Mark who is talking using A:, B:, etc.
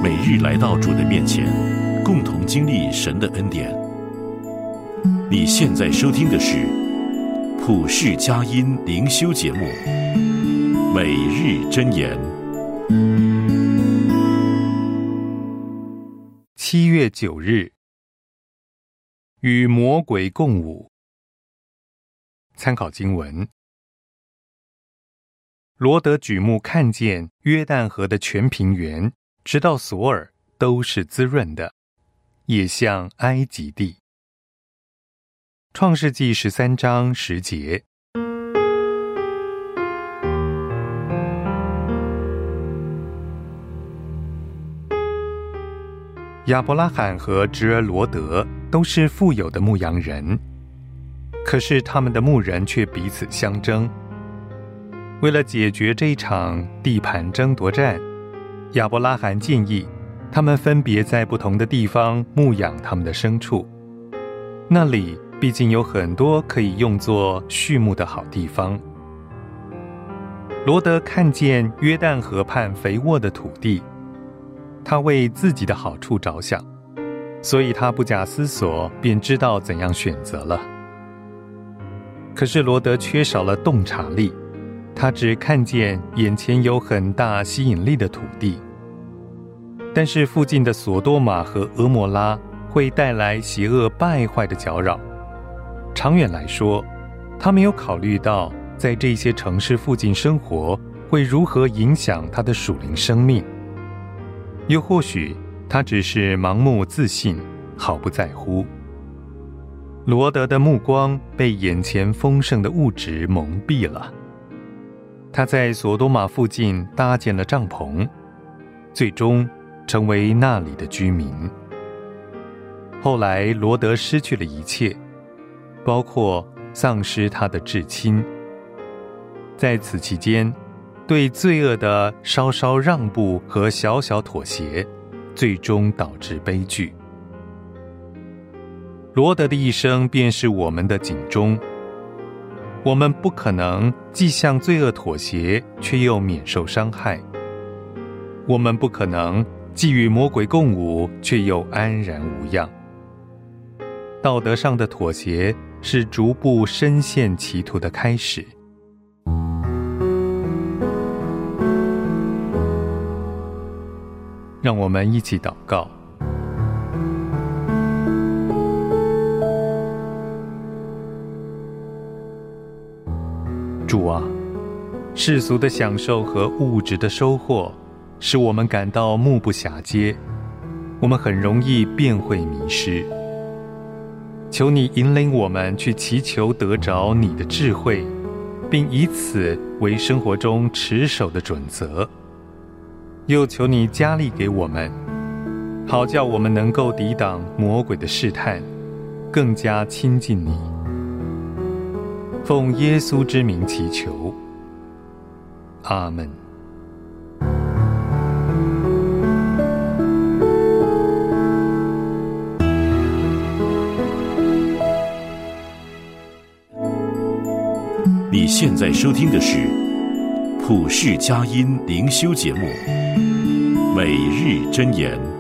A: 每日来到主的面前，共同经历神的恩典。你现在收听的是普世佳音灵修节目《每日箴言》。
B: 7月9日，与魔鬼共舞。参考经文：罗德举目看见约旦河的全平原，直到索尔都是滋润的，也像埃及地。创世纪13章10节。亚伯拉罕和侄儿罗德都是富有的牧羊人，可是他们的牧人却彼此相争。为了解决这一场地盘争夺战，亚伯拉罕建议他们分别在不同的地方牧养他们的牲畜，那里毕竟有很多可以用作畜牧的好地方。罗德看见约旦河畔肥沃的土地，他为自己的好处着想，所以他不假思索便知道怎样选择了。可是罗德缺少了洞察力，他只看见眼前有很大吸引力的土地，但是附近的索多玛和俄摩拉会带来邪恶败坏的搅扰。长远来说，他没有考虑到在这些城市附近生活会如何影响他的属灵生命。又或许他只是盲目自信，毫不在乎。罗德的目光被眼前丰盛的物质蒙蔽了。他在索多玛附近搭建了帐篷，最终成为那里的居民。后来罗德失去了一切，包括丧失他的至亲。在此期间，对罪恶的稍稍让步和小小妥协，最终导致悲剧。罗德的一生便是我们的警钟。我们不可能既向罪恶妥协，却又免受伤害。我们不可能既与魔鬼共舞，却又安然无恙。道德上的妥协是逐步深陷歧途的开始。让我们一起祷告。主啊，世俗的享受和物质的收获使我们感到目不暇接，我们很容易便会迷失。求你引领我们去祈求得着你的智慧，并以此为生活中持守的准则。又求你加力给我们，好叫我们能够抵挡魔鬼的试探，更加亲近你。奉耶稣之名祈求，阿们。
A: 你现在收听的是普世佳音灵修节目《每日箴言》。